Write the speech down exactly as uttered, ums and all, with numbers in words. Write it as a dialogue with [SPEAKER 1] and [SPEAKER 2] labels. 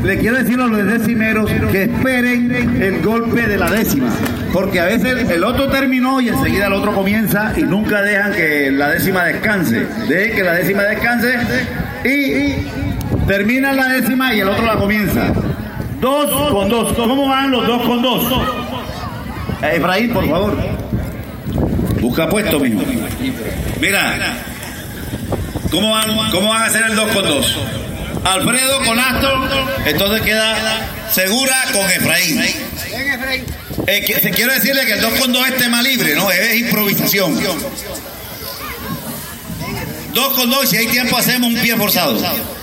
[SPEAKER 1] le quiero decir a los decimeros que esperen el golpe de la décima, porque a veces el otro terminó y enseguida el otro comienza y nunca dejan que la décima descanse. Dejen que la décima descanse y termina la décima y el otro la comienza. Dos con dos. ¿Cómo van los dos con dos? Eh, Efraín, por favor. Busca puesto, mijo. Mira. ¿Cómo van, ¿Cómo van a hacer el dos con dos? Alfredo con Astor, entonces queda Segura con Efraín. Eh, que, quiero decirle que el dos con dos es tema libre, ¿no? Es improvisación. dos con dos, si hay tiempo hacemos un pie forzado.